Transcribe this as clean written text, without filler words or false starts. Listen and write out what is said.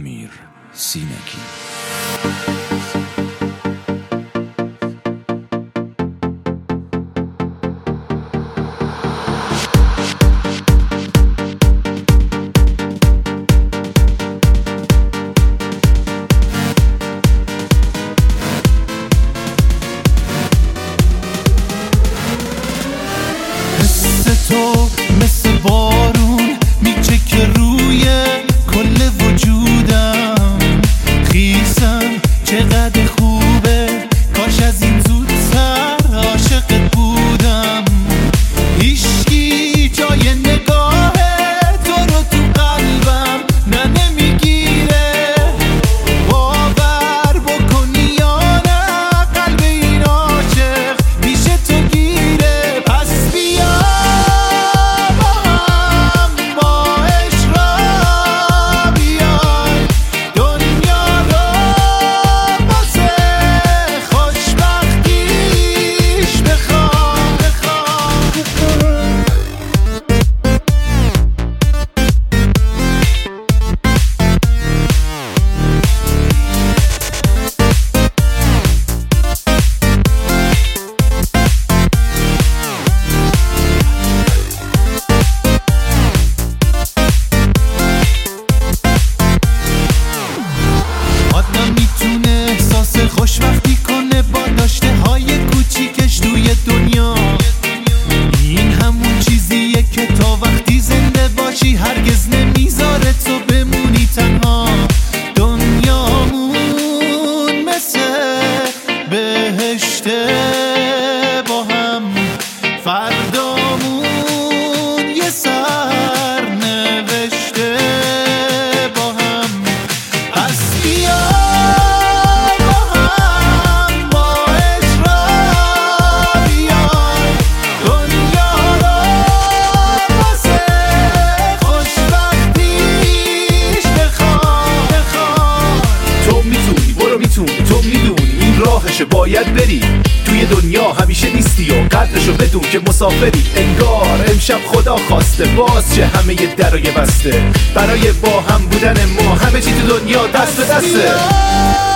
امیر سینگی. تو مثل بارون میچکه روی کل وجودم، خیسم چقدر خوبه، کاش از این زودتر عاشقت بودم. هیچکی جای نگاه تو رو تو قلبم نمیگیره، باور بکنی یا نه قلب این عاشق پیش تو گیره. پس بیا خوشبختی کنه با داشته های کوچیکش توی دنیا. این همون چیزیه که تا وقتی زنده باشی هرگز نمیذاره تو بمونی تنها. دنیامون مثل بهشته با هم، فردامون یه سر نوشته با هم. پس بیا باید بری توی دنیا، همیشه نیستی و قدرشو بدون که مسافری. انگار امشب خدا خواسته باز چه همه ی درای بسته، برای با هم بودن ما همه چی تو دنیا دست به دسته.